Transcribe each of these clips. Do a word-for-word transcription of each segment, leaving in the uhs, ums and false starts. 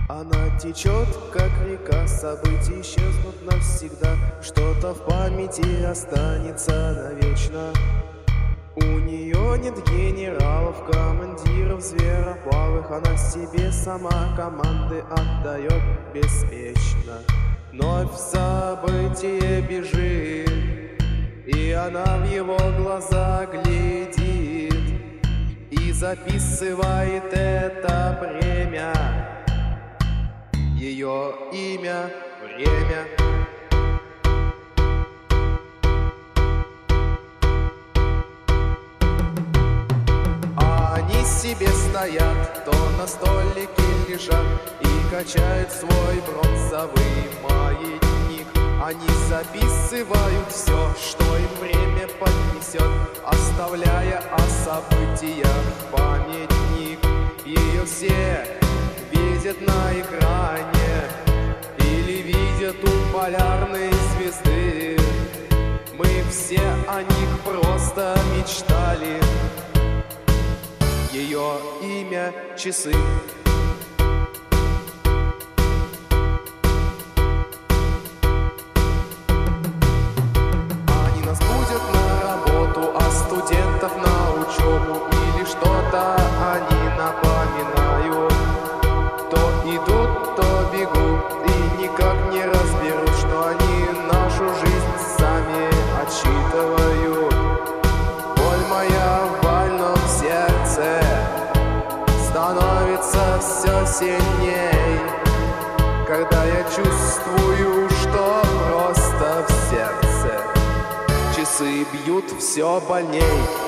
Она течет, как река, события исчезнут навсегда. Что-то в памяти останется навечно. У нее нет генералов, командиров звероплавых. Она себе сама команды отдает беспечно. Вновь в событие бежит, и она в его глаза глядит и записывает это бремя. Ее имя — время. Они себе стоят, то на столике лежат и качают свой бронзовый маятник. Они записывают все, что им время поднесет, оставляя о событиях памятник. Ее все видят на экране или видят у полярной звезды. Мы все о них просто мечтали. Ее имя — часы. Они нас будут на работу, а студентов на учебу. Или что-то они напоминают. То идут, то бегут, и никак не разберут, что они нашу жизнь сами отсчитывают. Боль моя в больном сердце становится все сильней, когда я чувствую, что просто в сердце часы бьют все больней.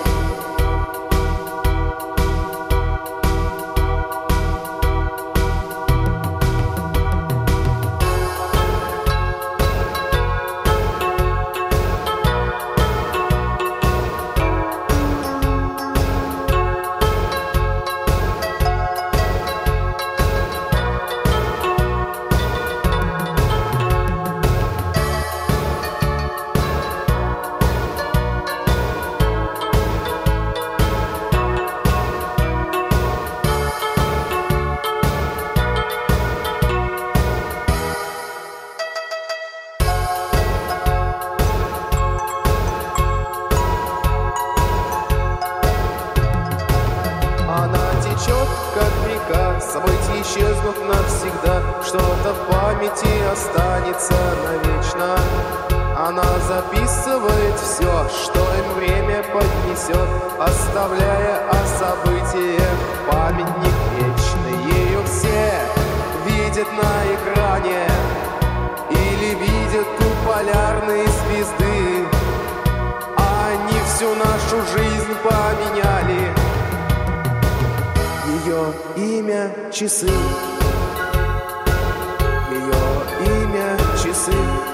Как река, события исчезнут навсегда. Что-то в памяти останется навечно. Она записывает все, что им время поднесет, оставляя о событиях памятник вечный. Ее все видят на экране или видят у полярной звезды. Они всю нашу жизнь поменяли. Ее имя — часы. Ее имя — часы.